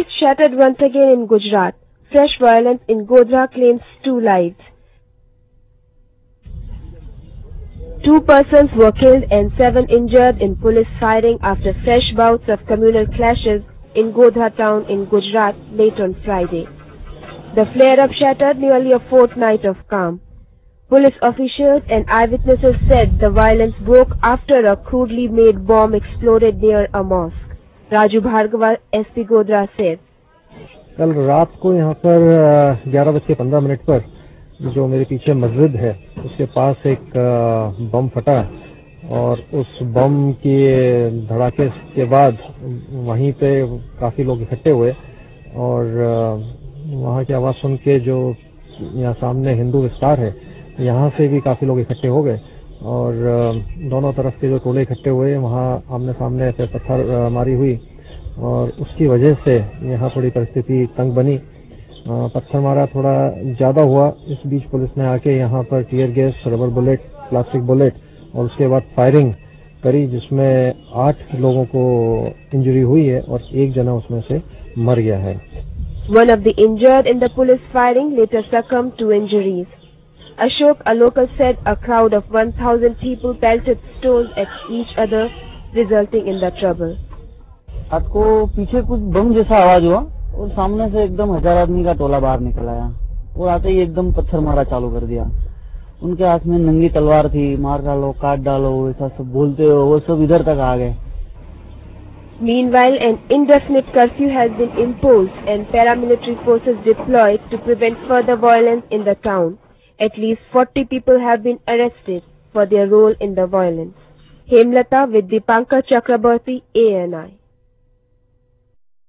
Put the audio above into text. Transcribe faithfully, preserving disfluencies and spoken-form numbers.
Faith shattered once again in Gujarat. Fresh violence in Godhra claims two lives. Two persons were killed and seven injured in police firing after fresh bouts of communal clashes in Godhra town in Gujarat late on Friday. The flare-up shattered nearly a fortnight of calm. Police officials and eyewitnesses said the violence broke after a crudely made bomb exploded near a mosque. Raju Bhargava, S P Godhra said. कल रात को यहाँ पर ग्यारह बज के पंद्रह minute पर जो मेरे पीछे मस्जिद है उसके पास एक बम फटा और उस बम के धड़ाके के बाद वहीं पे काफी लोग इकट्ठे हुए और वहाँ की आवाज सुन के जो यहाँ सामने हिंदू विस्तार है यहाँ से भी काफी लोग इकट्ठे हो गए और दोनों तरफ के जो टोले इकट्ठे हुए वहाँ आमने सामने ऐसे पत्थर मारी हुई और उसकी वजह से यहाँ थोड़ी परिस्थिति तंग बनी। पत्थर मारा थोड़ा ज्यादा हुआ। इस बीच पुलिस ने आके यहाँ पर tear gas, rubber bullet, plastic bullet और उसके बाद फायरिंग करी जिसमें आठ लोगों को इंजरी हुई है और एक जना उसमें से मर गया है। One of the injured in the police firing later succumbed to injuries. Ashok, a local, said a crowd of one thousand people pelted stones at each other, resulting in the trouble. रात को पीछे कुछ बम जैसा आवाज हुआ और सामने से एकदम हजार आदमी का टोला बाहर निकल आया और आते ही एकदम पत्थर मारा चालू कर दिया। उनके हाथ में नंगी तलवार थी, मार डालो, काट डालो, ऐसा सब बोलते हो, वो सब इधर तक आ गए। Meanwhile, an indefinite curfew has been imposed and paramilitary forces deployed to prevent further violence in the town. At least forty people have been arrested for their role in the violence. Hemlata with Dipankar Chakraborty, A N I.